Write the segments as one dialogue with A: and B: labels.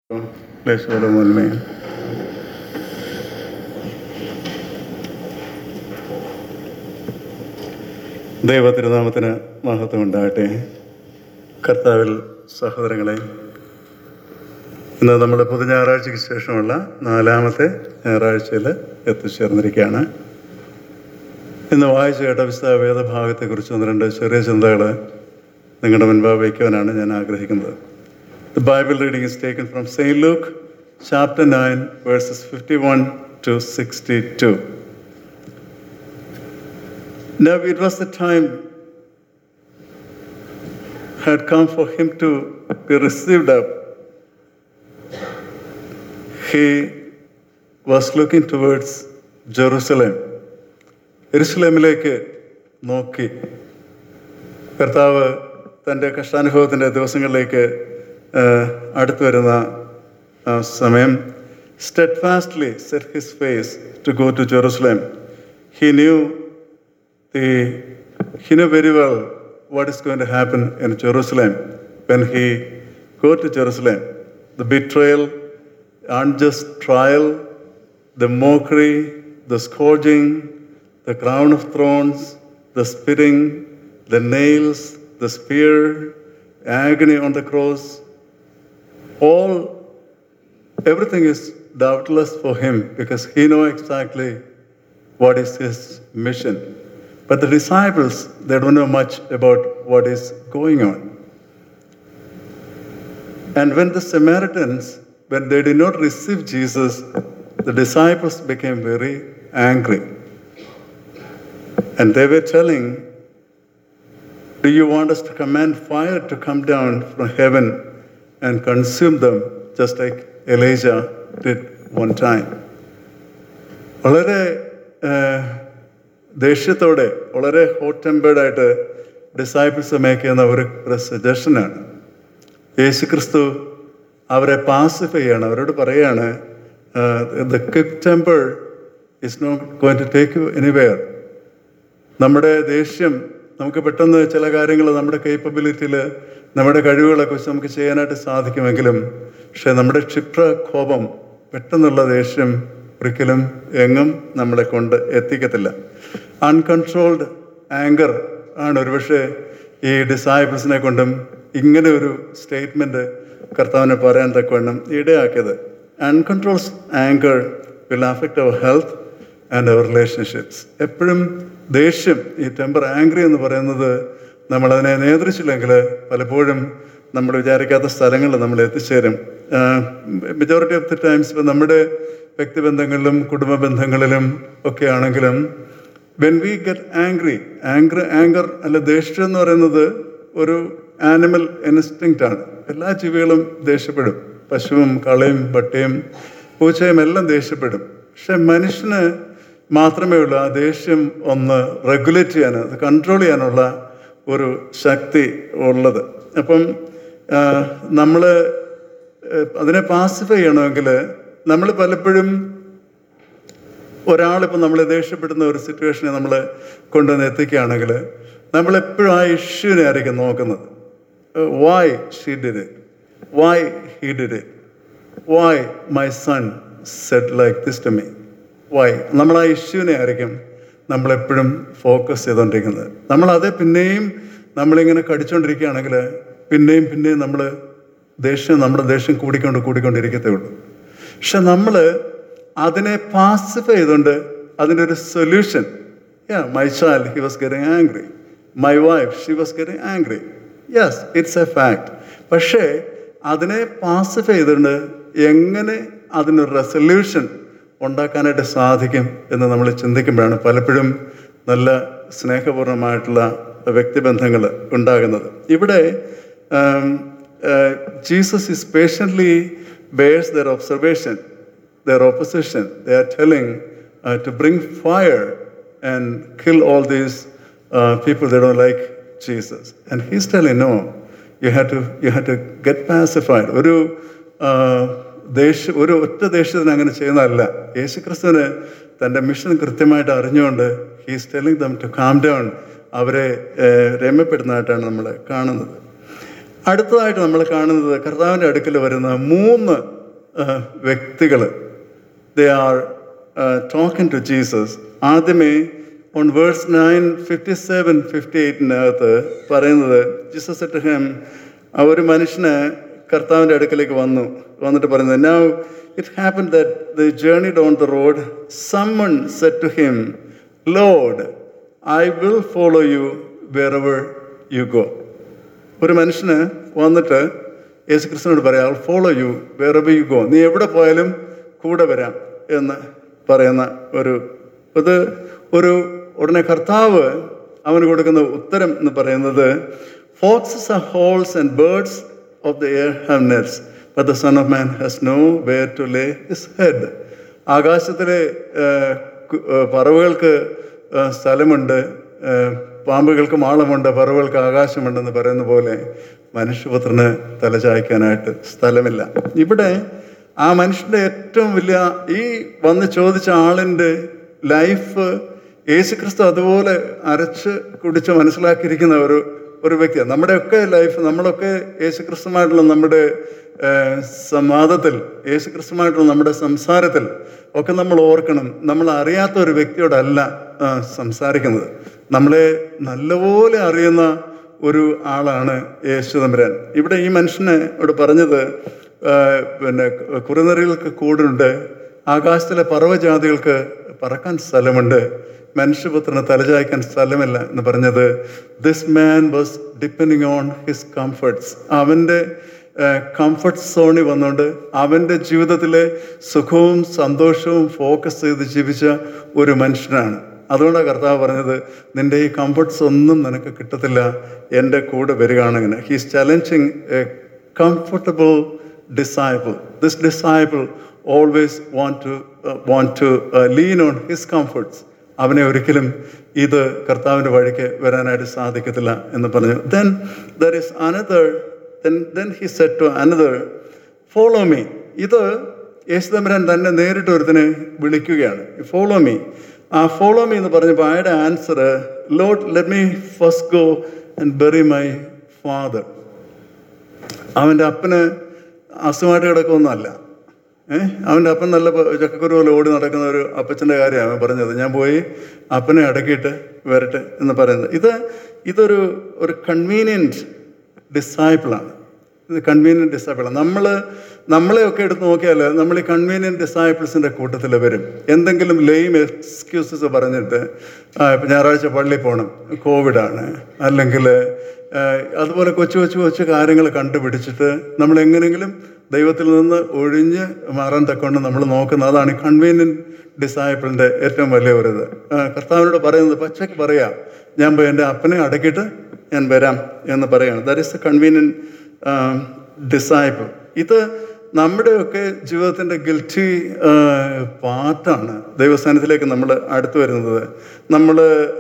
A: ക്ലേശോലമേ ദൈവതിരുനാമത്തിന് മഹത്വം ഉണ്ടാകട്ടെ. കർത്താവിൽ സഹോദരങ്ങളെ, ഇന്ന് നമ്മൾ പുതു ഞായറാഴ്ചയ്ക്ക് ശേഷമുള്ള 4ാമത്തെ ഞായറാഴ്ചയിൽ എത്തിച്ചേർന്നിരിക്കുകയാണ്. ഇന്ന് വായിച്ചു കേട്ട വിശുദ്ധ വേദഭാഗത്തെക്കുറിച്ച് 1-2 ചെറിയ ചിന്തകൾ നിങ്ങളുടെ മുൻപാകെ വയ്ക്കുവാനാണ് ഞാൻ ആഗ്രഹിക്കുന്നത്. The Bible reading is taken from St. Luke, chapter 9, verses 51 to 62. Now it was the time had come for him to be received up. He was looking towards Jerusalem. യെരുശലേമിലേക്ക് നോക്കി. കർത്താവ് തൻ്റെ കഷ്ടാനുഭവത്തിൻ്റെ ദിവസങ്ങളിലേക്ക് അടുത്തു വരുന്ന സമയം steadfastly set his face to go to Jerusalem. He knew very well what is going to happen in Jerusalem when he go to Jerusalem. The betrayal, unjust trial, the mockery, the scourging, the crown of thorns, the spitting, the nails, the spear, agony on the cross. Everything is doubtless for him because he knows exactly what is his mission. But the disciples, they don't know much about what is going on. And when the Samaritans, when they did not receive Jesus, the disciples became very angry. And they were telling, "Do you want us to command fire to come down from heaven and consume them just like Elijah did one time?" വളരെ ദേഷ്യത്തോടെ, വളരെ hot ടെമ്പേർഡായിട്ട് disciples make ചെയ്യുന്ന ഒരു സജഷനാണ്. യേശുക്രിസ്തു അവരെ pacify ചെയ്യാണ്. അവരോട് പറയാണ്, "the quick temper is not going to take you anywhere." നമ്മുടെ ദേഷ്യം, നമുക്ക് പെട്ടെന്ന് ചില കാര്യങ്ങൾ നമ്മുടെ കേപ്പബിലിറ്റിയിൽ, നമ്മുടെ കഴിവുകളൊക്കെ വെച്ച് നമുക്ക് ചെയ്യാനായിട്ട് സാധിക്കുമെങ്കിലും, പക്ഷെ നമ്മുടെ ക്ഷിപ്രകോപം, പെട്ടെന്നുള്ള ദേഷ്യം ഒരിക്കലും എങ്ങും നമ്മളെ കൊണ്ട് എത്തിക്കത്തില്ല. അൺകൺട്രോൾഡ് ആങ്കർ ആണ് ഒരുപക്ഷെ ഈ ഡിസൈപ്പിൾസിനെ കൊണ്ടും ഇങ്ങനെ ഒരു സ്റ്റേറ്റ്മെൻറ്റ് കർത്താവിനെ പറയാൻ തക്കവണ്ണം ഇടയാക്കിയത്. Uncontrolled anger will affect our health and our relationships. എപ്പോഴും ദേഷ്യം, ഈ ടെമ്പർ, ആംഗ്രി എന്ന് പറയുന്നത്, നമ്മളതിനെ നിയന്ത്രിച്ചില്ലെങ്കിൽ പലപ്പോഴും നമ്മൾ വിചാരിക്കാത്ത സ്ഥലങ്ങളിൽ നമ്മൾ എത്തിച്ചേരും. മെജോറിറ്റി ഓഫ് ദി ടൈംസ് ഇപ്പം നമ്മുടെ വ്യക്തിബന്ധങ്ങളിലും കുടുംബ ബന്ധങ്ങളിലും ഒക്കെ ആണെങ്കിലും, വെൻ വി ഗെറ്റ് ആങ്കർ അല്ല, ദേഷ്യം എന്ന് പറയുന്നത് ഒരു ആനിമൽ ഇൻസ്റ്റിങ്ക്റ്റ് ആണ്. എല്ലാ ജീവികളും ദേഷ്യപ്പെടും. പശുവും കളയും പട്ടിയും പൂച്ചയും എല്ലാം ദേഷ്യപ്പെടും. പക്ഷെ മനുഷ്യന് മാത്രമേ ഉള്ളൂ ആ ദേഷ്യം ഒന്ന് റെഗുലേറ്റ് ചെയ്യാൻ, അത് കൺട്രോൾ ചെയ്യാനുള്ള ഒരു ശക്തി ഉള്ളത്. അപ്പം നമ്മൾ അതിനെ പാസിഫൈ ചെയ്യണമെങ്കിൽ നമ്മൾ പലപ്പോഴും ഒരാളിപ്പോൾ നമ്മൾ ദേഷ്യപ്പെടുന്ന ഒരു സിറ്റുവേഷനെ നമ്മൾ കൊണ്ടുവന്ന് എത്തിക്കുകയാണെങ്കിൽ നമ്മളെപ്പോഴും ആ ഇഷ്യൂവിനെ ആയിരിക്കും നോക്കുന്നത്. Why she did it, why he did it, why my son said like this to me, why. നമ്മൾ ആ ഇഷ്യൂവിനെ ആയിരിക്കും നമ്മളെപ്പോഴും ഫോക്കസ് ചെയ്തുകൊണ്ടിരിക്കുന്നത്. നമ്മളത് പിന്നെയും നമ്മളിങ്ങനെ കടിച്ചുകൊണ്ടിരിക്കുകയാണെങ്കിൽ പിന്നെയും നമ്മുടെ ദേഷ്യം കൂടിക്കൊണ്ടിരിക്കത്തേ ഉള്ളൂ. പക്ഷെ നമ്മൾ അതിനെ പാസിഫൈ ചെയ്തുകൊണ്ട് അതിൻ്റെ ഒരു solution, my child he was getting angry, my wife she was getting angry, yes it's a fact. പക്ഷേ അതിനെ പാസിഫൈ ചെയ്തുകൊണ്ട് എങ്ങനെ അതിനൊരു റെസൊല്യൂഷൻ ഉണ്ടാക്കാനായിട്ട് സാധിക്കും എന്ന് നമ്മൾ ചിന്തിക്കുമ്പോഴാണ് പലപ്പോഴും നല്ല സ്നേഹപൂർണ്ണമായിട്ടുള്ള വ്യക്തിബന്ധങ്ങൾ ഉണ്ടാകുന്നത്. ഇവിടെ Jesus is patiently bears their observation, their opposition. They are telling to bring fire and kill all these people that don't like Jesus. And he's telling, no, you have to get pacified. ഒരു ഒറ്റ ദേഷ്യത്തിന് അങ്ങനെ ചെയ്യുന്നതല്ല. യേശുക്രിസ്തുവിന് തൻ്റെ mission കൃത്യമായിട്ട് അറിഞ്ഞുകൊണ്ട് he's telling them to calm down. അവരെ രമ്യപ്പെടുന്നതായിട്ടാണ് നമ്മൾ കാണുന്നത്. അടുത്തതായിട്ട് നമ്മൾ കാണുന്നത് കർത്താവിൻ്റെ അടുക്കൽ വരുന്ന 3 വ്യക്തികൾ they are talking to Jesus. ആദ്യമേ on verse 9, 57, 58 പറയുന്നത്, Jesus said to him, ഒരു മനുഷ്യന് കർത്താവിൻ്റെ അടുക്കലേക്ക് വന്നിട്ട് പറയുന്നത്, now it happened that they journeyed on the road. Someone said to him, Lord, I will follow you wherever you go. ഒരു മനുഷ്യന് വന്നിട്ട് യേശു ക്രിസ്തുവിനോട് പറയാം, I'll follow you wherever you go. നീ എവിടെ പോയാലും കൂടെ വരാം എന്ന് പറയുന്ന ഒരു ഉടനെ കർത്താവ് അവന് കൊടുക്കുന്ന ഉത്തരം എന്ന് പറയുന്നത്, foxes have holes and birds of the air have nets, but the Son of Man has nowhere to lay his head. ആകാശത്തിലെ പറവകൾക്ക് സ്ഥലമുണ്ട്, പാമ്പുകൾക്ക് മാളമുണ്ട്, പറവകൾക്ക് ആകാശമുണ്ടെന്ന് പറയുന്ന പോലെ മനുഷ്യപുത്രന് തലചായ്ക്കാനായിട്ട് സ്ഥലമില്ല. ഇവിടെ ആ മനുഷ്യൻ്റെ ഏറ്റവും വലിയ ഈ വന്ന് ചോദിച്ച ആളിൻ്റെ ലൈഫ് യേശുക്രിസ്തു അതുപോലെ അരച്ച് കുടിച്ച് മനസ്സിലാക്കിയിരിക്കുന്ന ഒരു വ്യക്തിയാണ്. നമ്മുടെയൊക്കെ ലൈഫ്, നമ്മളൊക്കെ യേശുക്രിസ്തുമായിട്ടുള്ള നമ്മുടെ സംവാദത്തിൽ, യേശുക്രിസ്തുമായിട്ടുള്ള നമ്മുടെ സംസാരത്തിൽ ഒക്കെ നമ്മൾ ഓർക്കണം, നമ്മൾ അറിയാത്ത ഒരു വ്യക്തിയോടല്ല സംസാരിക്കുന്നത്. നമ്മളെ നല്ലപോലെ അറിയുന്ന ഒരു ആളാണ് യേശു തമ്പുരാൻ. ഇവിടെ ഈ മനുഷ്യനോട് പറഞ്ഞത്, പിന്നെ കുറുനരികൾക്ക് കൂടുണ്ട്, ആകാശത്തിലെ പറവജാതികൾക്ക് പറക്കാൻ സ്ഥലമുണ്ട്, മനുഷ്യപുത്രന് തലചായ്ക്കാൻ സ്ഥലമില്ല എന്ന് പറഞ്ഞത്, this man was depending on his comforts. അവൻ്റെ കംഫർട്ട് സോണിൽ വന്നുകൊണ്ട് അവൻ്റെ ജീവിതത്തിലെ സുഖവും സന്തോഷവും ഫോക്കസ് ചെയ്ത് ജീവിച്ച ഒരു മനുഷ്യനാണ്. അതുകൊണ്ടാണ് കർത്താവ് പറഞ്ഞത്, നിൻ്റെ ഈ കംഫർട്ട്സ് ഒന്നും നിനക്ക് കിട്ടത്തില്ല, എൻ്റെ കൂടെ വരികയാണെങ്കിൽ. He's challenging a comfortable disciple. This disciple always want to lean on his comforts. അവനെ ഒരിക്കലും ഇത് കർത്താവിൻ്റെ വഴിക്ക് വരാനായിട്ട് സാധിക്കത്തില്ല എന്ന് പറഞ്ഞു. Then there is another. Then he said to another, follow me. ഇത് യേശു തമ്പുരാൻ തന്നെ നേരിട്ട് ഒരുത്തിനെ വിളിക്കുകയാണ്, follow me. ആ follow me എന്ന് പറഞ്ഞപ്പോൾ അയാളുടെ answer, Lord, let me first go and bury my father. അവൻ്റെ അപ്പന് അസുഖമായിട്ട് കിടക്കുമൊന്നുമല്ല. അവൻ്റെ അപ്പൻ നല്ല ചക്കക്കുരു പോലെ ഓടി നടക്കുന്ന ഒരു അപ്പച്ചൻ്റെ കാര്യമാണ് പറഞ്ഞത്. ഞാൻ പോയി അപ്പനെ അടക്കിയിട്ട് വരട്ടെ എന്ന് പറയുന്നത്. ഇതൊരു കൺവീനിയൻറ്റ് ഡിസൈപ്പിളാണ്. ഇത് കൺവീനിയൻറ്റ് ഡിസൈപ്പിളാണ്. നമ്മളെയൊക്കെ എടുത്ത് നോക്കിയാൽ നമ്മൾ ഈ കൺവീനിയൻറ്റ് ഡിസൈപ്പിൾസിൻ്റെ കൂട്ടത്തിൽ വരും. എന്തെങ്കിലും ലെയിം എക്സ്ക്യൂസസ് പറഞ്ഞിട്ട്, ഇപ്പം ഞായറാഴ്ച പള്ളിയിൽ പോകണം, കോവിഡാണ്, അല്ലെങ്കിൽ അതുപോലെ കൊച്ചു കാര്യങ്ങൾ കണ്ടുപിടിച്ചിട്ട് നമ്മൾ എങ്ങനെയെങ്കിലും ദൈവത്തിൽ നിന്ന് ഒഴിഞ്ഞ് മാറാൻ തക്കൊണ്ട് നമ്മൾ നോക്കുന്നത്. അതാണ് ഈ കൺവീനിയൻറ്റ് ഡിസൈപ്പിളിൻ്റെ ഏറ്റവും വലിയ ഒരു ഇത്. കർത്താവിനോട് പറയുന്നത് പച്ചയ്ക്ക് പറയാം, ഞാൻ പോയി എൻ്റെ അപ്പനെ അടക്കിയിട്ട് ഞാൻ വരാം എന്ന് പറയുകയാണ്. That is a convenient disciple. ഇത് നമ്മുടെയൊക്കെ ജീവിതത്തിൻ്റെ ഗിൽറ്റി പാർട്ടാണ് ദൈവസ്ഥാനത്തിലേക്ക് നമ്മൾ അടുത്ത് വരുന്നത്. നമ്മൾ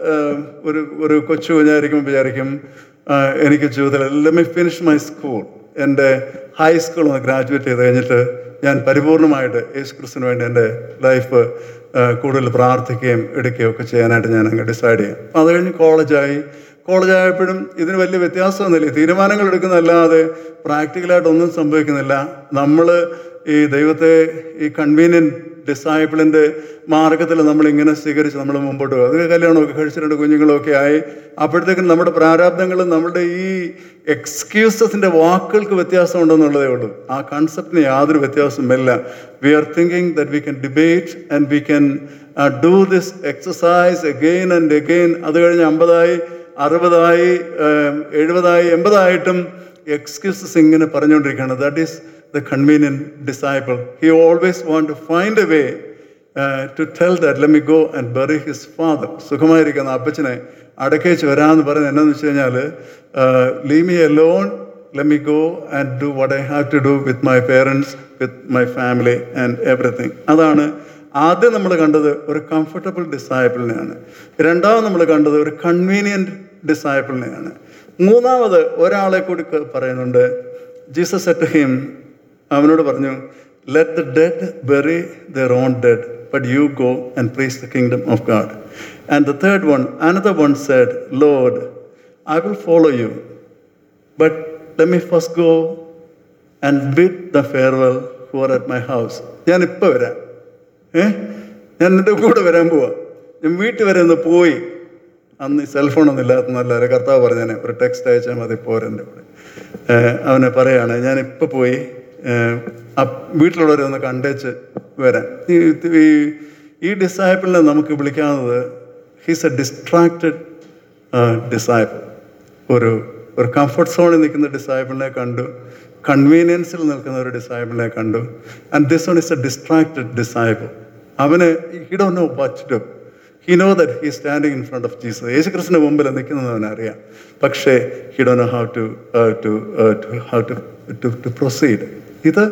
A: ഒരു കൊച്ചു വിചാരിക്കും എനിക്ക് ജീവിതത്തിൽ let me finish my school, എൻ്റെ ഹൈസ്കൂൾ ഒന്ന് ഗ്രാജുവേറ്റ് ചെയ്ത് കഴിഞ്ഞിട്ട് ഞാൻ പരിപൂർണമായിട്ട് യേശു ക്രിസ്തുവിന് വേണ്ടി എൻ്റെ ലൈഫ് കൂടുതൽ പ്രാർത്ഥിക്കുകയും എടുക്കുകയും ഒക്കെ ചെയ്യാനായിട്ട് ഞാൻ അങ്ങ് ഡിസൈഡ് ചെയ്യും. അപ്പം അത് കഴിഞ്ഞ് കോളേജായപ്പോഴും ഇതിന് വലിയ വ്യത്യാസമൊന്നുമില്ല. തീരുമാനങ്ങൾ എടുക്കുന്നതല്ലാതെ പ്രാക്ടിക്കലായിട്ടൊന്നും സംഭവിക്കുന്നില്ല. നമ്മൾ ഈ ദൈവത്തെ ഈ കൺവീനിയൻറ്റ് ഡിസൈപ്പിളിൻ്റെ മാർഗത്തിൽ നമ്മളിങ്ങനെ സ്വീകരിച്ച് നമ്മൾ മുമ്പോട്ട് പോകും. അതിന് കല്യാണമൊക്കെ കഴിച്ച് 2 കുഞ്ഞുങ്ങളൊക്കെ ആയി. അപ്പോഴത്തേക്കും നമ്മുടെ പ്രാരാബ്ദങ്ങളും നമ്മുടെ ഈ എക്സ്ക്യൂസസിൻ്റെ വാക്കുകൾക്ക് വ്യത്യാസം ഉണ്ടെന്നുള്ളതേ ഉള്ളൂ. ആ കൺസെപ്റ്റിന് യാതൊരു വ്യത്യാസവുമില്ല. We are thinking that we can debate and we can do this exercise again and again. അത് കഴിഞ്ഞ് 50ആയി 60ആയി 70ആയി 80ആയിട്ടും എക്സ്ക്യൂസസ് ഇങ്ങനെ പറഞ്ഞുകൊണ്ടിരിക്കുകയാണ്. That is the convenient disciple. He always want to find a way to tell that let me go and bury his father. സുഖമായിരിക്കുന്ന അപ്പച്ചനെ അടക്കേച്ച് വരാമെന്ന് പറയുന്നത് എന്നാന്ന് വെച്ച് കഴിഞ്ഞാൽ, leave me alone, let me go and do what I have to do with my parents, with my family and everything. അതാണ് ആദ്യം നമ്മൾ കണ്ടത് ഒരു കംഫർട്ടബിൾ ഡിസൈപ്പിളിനെയാണ്. രണ്ടാമത് നമ്മൾ കണ്ടത് ഒരു കൺവീനിയൻറ്റ് ഡിസൈപ്പിളിനെയാണ്. മൂന്നാമത് ഒരാളെ കൂടി പറയുന്നുണ്ട്. ജീസസ് said to him, അവനോട് പറഞ്ഞു, let the dead bury their own dead, but you go and preach the kingdom of God. And the third one, another one said, Lord, I will follow you, but let me first go and bid the farewell who are at my house. ഞാനിപ്പോൾ വരാം, ഞാൻ എൻ്റെ കൂടെ വരാൻ പോവാ. ഞാൻ വീട്ടിൽ വരെ ഒന്ന് പോയി. അന്ന് ഈ സെൽഫോണൊന്നും ഇല്ലാത്തന്നല്ലാതെ കർത്താവ് പറഞ്ഞാൽ ഒരു ടെക്സ്റ്റ് അയച്ചാൽ മതി പോരെൻ്റെ കൂടെ. അവനെ പറയാണ്, ഞാനിപ്പോൾ പോയി വീട്ടിലുള്ളവരെ ഒന്ന് കണ്ടേച്ച് വരാം. ഈ ഡിസൈപ്പിളിനെ നമുക്ക് വിളിക്കാവുന്നത് ഹീസ് എ ഡിസ്ട്രാക്റ്റഡ് ഡിസൈപ്പിൾ. ഒരു കംഫർട്ട് സോണിൽ നിൽക്കുന്ന ഡിസൈപ്പിളിനെ കണ്ടു, കൺവീനിയൻസിൽ നിൽക്കുന്ന ഒരു ഡിസൈപ്പിളിനെ കണ്ടു. And this one is a distracted disciple. അവന് he don't know what to do. He know that he standing in front of Jesus. യേശുക്രിസ്തുവിന്റെ മുമ്പിൽ നിൽക്കുന്നത് അവനറിയാം. പക്ഷേ he don't know how to proceed. ഇത്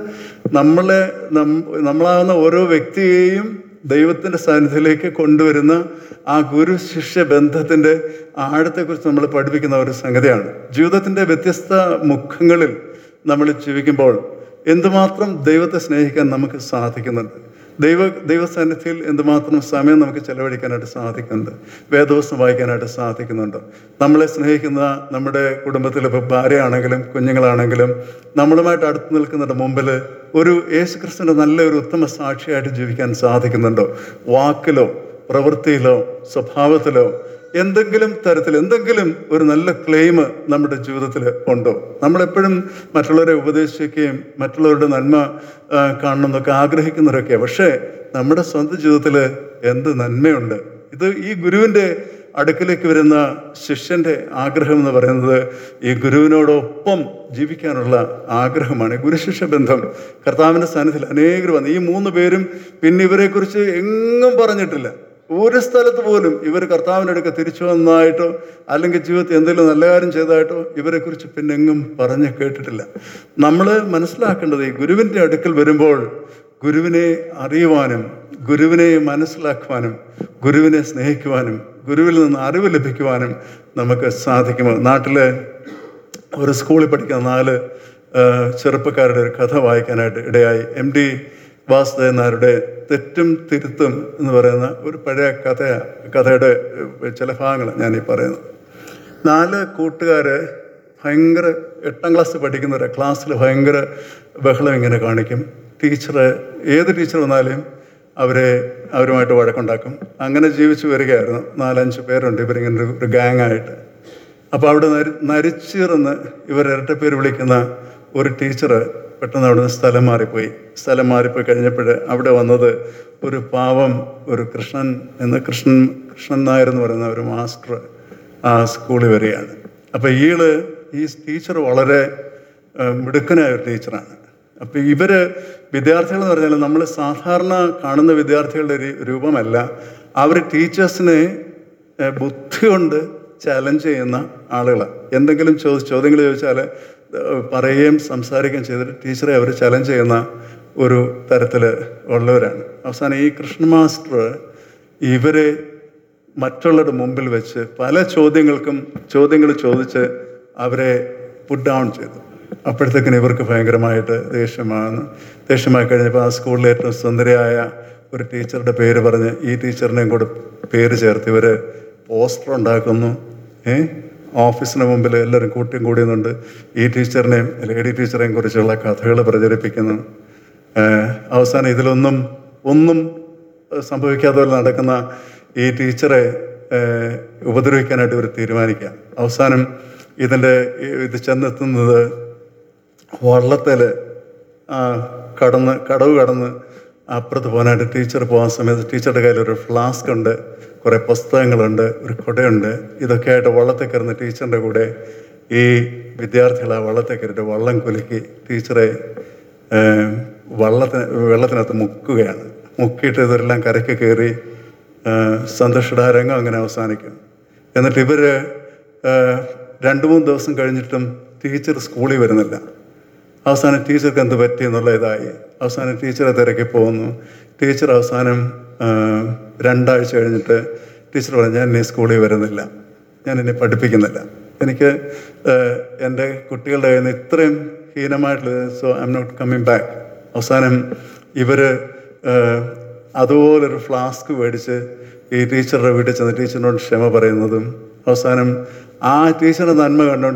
A: നമ്മളാകുന്ന ഓരോ വ്യക്തിയെയും ദൈവത്തിൻ്റെ സാന്നിധ്യത്തിലേക്ക് കൊണ്ടുവരുന്ന ആ ഗുരു ശിഷ്യ ബന്ധത്തിൻ്റെ ആഴത്തെക്കുറിച്ച് നമ്മൾ പഠിപ്പിക്കുന്ന ഒരു സംഗതിയാണ്. ജീവിതത്തിൻ്റെ വ്യത്യസ്ത മുഖങ്ങളിൽ നമ്മൾ ജീവിക്കുമ്പോൾ എന്തുമാത്രം ദൈവത്തെ സ്നേഹിക്കാൻ നമുക്ക് സാധിക്കുന്നുണ്ട്, ദൈവസാന്നിധ്യത്തിൽ എന്തുമാത്രം സമയം നമുക്ക് ചെലവഴിക്കാനായിട്ട് സാധിക്കുന്നുണ്ട്, വേദവസ്തം വായിക്കാനായിട്ട് സാധിക്കുന്നുണ്ട്. നമ്മളെ സ്നേഹിക്കുന്ന നമ്മുടെ കുടുംബത്തിൽ ഇപ്പോൾ ഭാര്യയാണെങ്കിലും കുഞ്ഞുങ്ങളാണെങ്കിലും നമ്മളുമായിട്ട് അടുത്ത് നിൽക്കുന്നതിൻ്റെ മുമ്പിൽ ഒരു യേശുക്രിസ്തുവിൻ്റെ നല്ലൊരു ഉത്തമ സാക്ഷിയായിട്ട് ജീവിക്കാൻ സാധിക്കുന്നുണ്ടോ? വാക്കിലോ പ്രവൃത്തിയിലോ സ്വഭാവത്തിലോ എന്തെങ്കിലും തരത്തിൽ എന്തെങ്കിലും ഒരു നല്ല ക്ലെയിം നമ്മുടെ ജീവിതത്തിൽ ഉണ്ടോ? നമ്മളെപ്പോഴും മറ്റുള്ളവരെ ഉപദേശിക്കുകയും മറ്റുള്ളവരുടെ നന്മ കാണണമെന്നൊക്കെ ആഗ്രഹിക്കുന്നവരൊക്കെയാണ്. പക്ഷേ നമ്മുടെ സ്വന്തം ജീവിതത്തിൽ എന്ത് നന്മയുണ്ട്? ഇത് ഈ ഗുരുവിൻ്റെ അടുക്കിലേക്ക് വരുന്ന ശിഷ്യൻ്റെ ആഗ്രഹം എന്ന് പറയുന്നത് ഈ ഗുരുവിനോടൊപ്പം ജീവിക്കാനുള്ള ആഗ്രഹമാണ്. ഗുരുശിഷ്യ ബന്ധം കർത്താവിൻ്റെ സാന്നിധ്യത്തിൽ അനേകർ വന്നു. ഈ 3 പേരും പിന്നെ ഇവരെക്കുറിച്ച് എങ്ങും പറഞ്ഞിട്ടില്ല. ഒരു സ്ഥലത്ത് പോലും ഇവർ കർത്താവിൻ്റെ അടുക്ക തിരിച്ചു വന്നതായിട്ടോ അല്ലെങ്കിൽ ജീവിതത്തിൽ എന്തെങ്കിലും നല്ല കാര്യം ചെയ്തതായിട്ടോ ഇവരെക്കുറിച്ച് പിന്നെ എങ്ങും പറഞ്ഞ് കേട്ടിട്ടില്ല. നമ്മൾ മനസ്സിലാക്കേണ്ടത് ഈ ഗുരുവിൻ്റെ അടുക്കൽ വരുമ്പോൾ ഗുരുവിനെ അറിയുവാനും ഗുരുവിനെ മനസ്സിലാക്കുവാനും ഗുരുവിനെ സ്നേഹിക്കുവാനും ഗുരുവിൽ നിന്ന് അറിവ് ലഭിക്കുവാനും നമുക്ക് സാധിക്കുമോ? നാട്ടിലെ ഒരു സ്കൂളിൽ പഠിക്കുന്ന 4 ചെറുപ്പക്കാരുടെ ഒരു കഥ വായിക്കാനായിട്ട് ഇടയായി. MD വാസുദേവൻ നായരുടെ തെറ്റും തിരുത്തും എന്ന് പറയുന്ന ഒരു പഴയ കഥയുടെ ചില ഭാഗങ്ങൾ ഞാനീ പറയുന്നത്. 4 കൂട്ടുകാർ ഭയങ്കര 8ാം ക്ലാസ് പഠിക്കുന്നവരെ ക്ലാസ്സിൽ ഭയങ്കര ബഹളം ഇങ്ങനെ കാണിക്കും. ഏത് ടീച്ചർ വന്നാലും അവരുമായിട്ട് വഴക്കുണ്ടാക്കും. അങ്ങനെ ജീവിച്ചു വരികയായിരുന്നു. 4-5 പേരുണ്ട് ഇവരിങ്ങനെ ഒരു ഗാങ്ങായിട്ട്. അപ്പോൾ അവിടെ നരിച്ചീർന്ന് ഇവർ ഇരട്ടപ്പേര് വിളിക്കുന്ന ഒരു ടീച്ചർ പെട്ടെന്ന് അവിടെ നിന്ന് സ്ഥലം മാറിപ്പോയി കഴിഞ്ഞപ്പോൾ അവിടെ വന്നത് ഒരു പാവം ഒരു കൃഷ്ണൻ നായർ എന്ന് പറയുന്ന ഒരു മാസ്റ്റർ ആ സ്കൂളിൽ വരികയാണ്. അപ്പോൾ ഈ ടീച്ചർ വളരെ മിടുക്കനായ ഒരു ടീച്ചറാണ്. അപ്പോൾ വിദ്യാർത്ഥികൾ എന്ന് പറഞ്ഞാൽ നമ്മൾ സാധാരണ കാണുന്ന വിദ്യാർത്ഥികളുടെ രൂപമല്ല. അവർ ടീച്ചേഴ്സിനെ ബുദ്ധി കൊണ്ട് ചാലഞ്ച് ചെയ്യുന്ന ആളുകളാണ്. എന്തെങ്കിലും ചോദ്യങ്ങൾ ചോദിച്ചാൽ പറയുകയും സംസാരിക്കുകയും ചെയ്തിട്ട് ടീച്ചറെ അവർ ചലഞ്ച് ചെയ്യുന്ന ഒരു തരത്തിൽ ഉള്ളവരാണ്. അവസാനം ഈ കൃഷ്ണ മാസ്റ്റർ ഇവരെ മറ്റുള്ളവരുടെ മുമ്പിൽ വെച്ച് പല ചോദ്യങ്ങൾ ചോദിച്ച് അവരെ പുട്ട് ഡൗൺ ചെയ്തു. അപ്പോഴത്തേക്കിന് ഇവർക്ക് ഭയങ്കരമായിട്ട് ദേഷ്യമായി കഴിഞ്ഞപ്പോൾ ആ സ്കൂളിലെ ഏറ്റവും സുന്ദരിയായ ഒരു ടീച്ചറുടെ പേര് പറഞ്ഞ് ഈ ടീച്ചറിനെയും കൂടെ പേര് ചേർത്ത് ഇവർ പോസ്റ്റർ ഉണ്ടാക്കുന്നു. ഓഫീസിന് മുമ്പിൽ എല്ലാവരും കൂടിയുന്നുണ്ട്. ഈ ടീച്ചറിനെയും ലേഡി ടീച്ചറെയും കുറിച്ചുള്ള കഥകൾ പ്രചരിപ്പിക്കുന്നു. അവസാനം ഇതിലൊന്നും സംഭവിക്കാതെ പോലെ നടക്കുന്ന ഈ ടീച്ചറെ ഉപദ്രവിക്കാനായിട്ട് ഇവർ തീരുമാനിക്കാം. അവസാനം ഇത് ചെന്നെത്തുന്നത് വള്ളത്തിൽ കടവ് കടന്ന് അപ്പുറത്ത് പോകാനായിട്ട് ടീച്ചർ പോകാൻ സമയത്ത് ടീച്ചറുടെ കയ്യിൽ ഒരു ഫ്ലാസ്ക് ഉണ്ട്, കുറേ പുസ്തകങ്ങളുണ്ട്, ഒരു കുടയുണ്ട്. ഇതൊക്കെ ആയിട്ട് വള്ളത്തിൽ കയറുന്ന ടീച്ചറിൻ്റെ കൂടെ ഈ വിദ്യാർത്ഥികൾ ആ വള്ളത്തിൽ കയറിയിട്ട് വള്ളം കുലുക്കി ടീച്ചറെ വെള്ളത്തിനകത്ത് മുക്കുകയാണ്. മുക്കിയിട്ട് ഇതെല്ലാം കരയ്ക്ക് കയറി സന്തോഷരംഗം അങ്ങനെ അവസാനിക്കും. എന്നിട്ട് ഇവർ 2-3 ദിവസം കഴിഞ്ഞിട്ടും ടീച്ചർ സ്കൂളിൽ വരുന്നില്ല. അവസാനം ടീച്ചർക്ക് എന്ത് പറ്റി എന്നുള്ള ഇതായി. അവസാനം ടീച്ചറെ തിരക്കി പോകുന്നു. ടീച്ചർ അവസാനം 2 ആഴ്ച കഴിഞ്ഞിട്ട് ടീച്ചർ പറഞ്ഞു, ഞാൻ ഇനി സ്കൂളിൽ വരുന്നില്ല, ഞാൻ ഇനി പഠിപ്പിക്കുന്നില്ല, എനിക്ക് എൻ്റെ കുട്ടികളുടെ കയ്യിൽ നിന്ന് ഇത്രയും ഹീനമായിട്ടുള്ള so I'm not coming back. അവസാനം ഇവർ അതുപോലൊരു ഫ്ലാസ്ക് മേടിച്ച് ഈ ടീച്ചറുടെ വീട്ടിൽ ചെന്ന് ടീച്ചറിനോട് ക്ഷമ പറയുന്നതും അവസാനം ആ ടീച്ചറുടെ നന്മ കണ്ടുകൊണ്ട്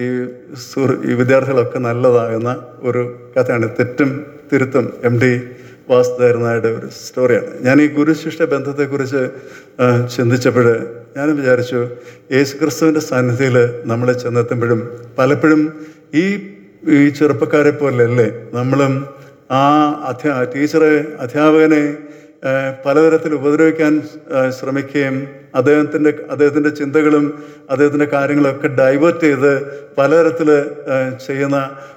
A: ഈ വിദ്യാർത്ഥികളൊക്കെ നല്ലതാകുന്ന ഒരു കഥയാണ്. തെറ്റും തിരുത്തും MD വാസുദേവൻ നായരുടെ ഒരു സ്റ്റോറിയാണ്. ഞാൻ ഈ ഗുരുശിഷ്യ ബന്ധത്തെക്കുറിച്ച് ചിന്തിച്ചപ്പോൾ ഞാനും വിചാരിച്ചു, യേശുക്രിസ്തുവിൻ്റെ സന്നിധിയിൽ നമ്മളെ ചെന്നെത്തുമ്പോഴും പലപ്പോഴും ഈ ചെറുപ്പക്കാരെ പോലെയല്ലേ നമ്മളും ആ അധ്യാപകനെ പലതരത്തിൽ ഉപദ്രവിക്കാൻ ശ്രമിക്കുകയും അദ്ദേഹത്തിൻ്റെ ചിന്തകളും അദ്ദേഹത്തിൻ്റെ കാര്യങ്ങളൊക്കെ ഡൈവേർട്ട് ചെയ്ത് പലതരത്തിൽ ചെയ്യുന്ന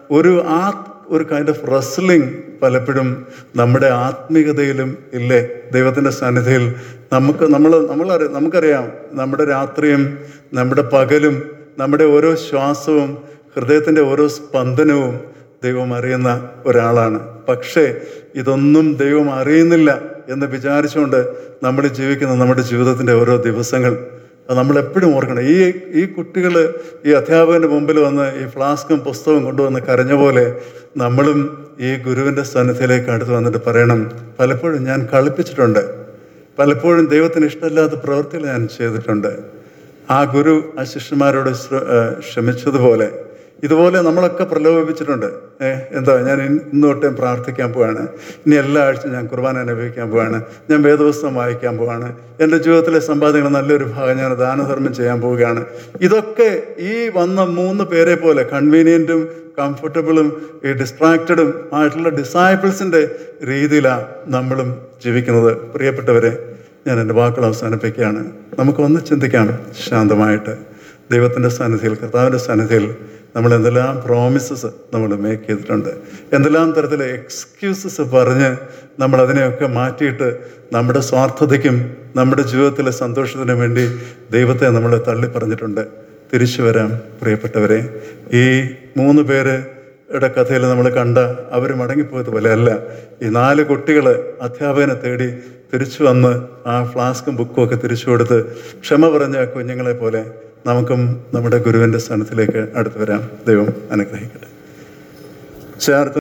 A: ഒരു കൈൻഡ് ഓഫ് റെസ്ലിംഗ് പലപ്പോഴും നമ്മുടെ ആത്മീയതയിലും ഇല്ലേ? ദൈവത്തിൻ്റെ സന്നിധിയിൽ നമുക്കറിയാം, നമ്മുടെ രാത്രിയും നമ്മുടെ പകലും നമ്മുടെ ഓരോ ശ്വാസവും ഹൃദയത്തിൻ്റെ ഓരോ സ്പന്ദനവും ദൈവം അറിയുന്ന ഒരാളാണ്. പക്ഷേ ഇതൊന്നും ദൈവം അറിയുന്നില്ല എന്ന് വിചാരിച്ചുകൊണ്ട് നമ്മൾ ജീവിക്കുന്ന നമ്മുടെ ജീവിതത്തിൻ്റെ ഓരോ ദിവസങ്ങൾ അത് നമ്മളെപ്പോഴും ഓർക്കണം. ഈ കുട്ടികൾ ഈ അധ്യാപകൻ്റെ മുമ്പിൽ വന്ന് ഈ ഫ്ലാസ്കും പുസ്തകവും കൊണ്ടുവന്ന് കരഞ്ഞ പോലെ നമ്മളും ഈ ഗുരുവിൻ്റെ സന്നിധിയിലേക്ക് അടുത്ത് വന്നിട്ട് പറയണം, പലപ്പോഴും ഞാൻ കളിപ്പിച്ചിട്ടുണ്ട്, പലപ്പോഴും ദൈവത്തിന് ഇഷ്ടമില്ലാത്ത പ്രവൃത്തികൾ ഞാൻ ചെയ്തിട്ടുണ്ട്. ആ ഗുരു ആ ശിഷ്യന്മാരോട് ക്ഷമിച്ചതുപോലെ ഇതുപോലെ നമ്മളൊക്കെ പ്രലോഭിപ്പിച്ചിട്ടുണ്ട്. ഞാൻ ഇന്ന് തൊട്ടേ പ്രാർത്ഥിക്കാൻ പോവാണ്, ഇനി എല്ലാ ആഴ്ചയും ഞാൻ കുർബാന അനുഭവിക്കാൻ പോവാണ്, ഞാൻ വേദപുസ്തകം വായിക്കാൻ പോവാണ്, എൻ്റെ ജീവിതത്തിലെ സമ്പാദ്യങ്ങൾ നല്ലൊരു ഭാഗം ഞാൻ ദാനധർമ്മം ചെയ്യാൻ പോവുകയാണ്. ഇതൊക്കെ ഈ വന്ന 3 പേരെ പോലെ കൺവീനിയൻറ്റും കംഫർട്ടബിളും ഈ ഡിസ്ട്രാക്റ്റഡും ആയിട്ടുള്ള ഡിസൈപ്പിൾസിൻ്റെ രീതിയിലാണ് നമ്മളും ജീവിക്കുന്നത്. പ്രിയപ്പെട്ടവരെ, ഞാൻ എൻ്റെ വാക്കുകൾ അവസാനിപ്പിക്കുകയാണ്. നമുക്കൊന്ന് ചിന്തിക്കാം ശാന്തമായിട്ട്. ദൈവത്തിൻ്റെ സന്നിധിയിൽ, കർത്താവിൻ്റെ സന്നിധിയിൽ നമ്മൾ എന്തെല്ലാം പ്രോമിസസ് നമ്മൾ മേക്ക് ചെയ്തിട്ടുണ്ട്, എന്തെല്ലാം തരത്തിലെ എക്സ്ക്യൂസസ് പറഞ്ഞ് നമ്മളതിനെയൊക്കെ മാറ്റിയിട്ട് നമ്മുടെ സ്വാർത്ഥതയ്ക്കും നമ്മുടെ ജീവിതത്തിലെ സന്തോഷത്തിനും വേണ്ടി ദൈവത്തെ നമ്മൾ തള്ളിപ്പറഞ്ഞിട്ടുണ്ട്. തിരിച്ചു വരാം പ്രിയപ്പെട്ടവരെ. ഈ 3 പേരുടെ കഥയിൽ നമ്മൾ കണ്ട അവർ മടങ്ങിപ്പോയതുപോലെ അല്ല, ഈ 4 കുട്ടികൾ അധ്യാപകനെ തേടി തിരിച്ചു വന്ന് ആ ഫ്ലാസ്കും ബുക്കും ഒക്കെ തിരിച്ചു കൊടുത്ത് ക്ഷമ പറഞ്ഞ കുഞ്ഞുങ്ങളെ പോലെ നമുക്കും നമ്മുടെ ഗുരുവിൻ്റെ സ്ഥാനത്തിലേക്ക് അടുത്ത് വരാം. ദൈവം അനുഗ്രഹിക്കട്ടെ.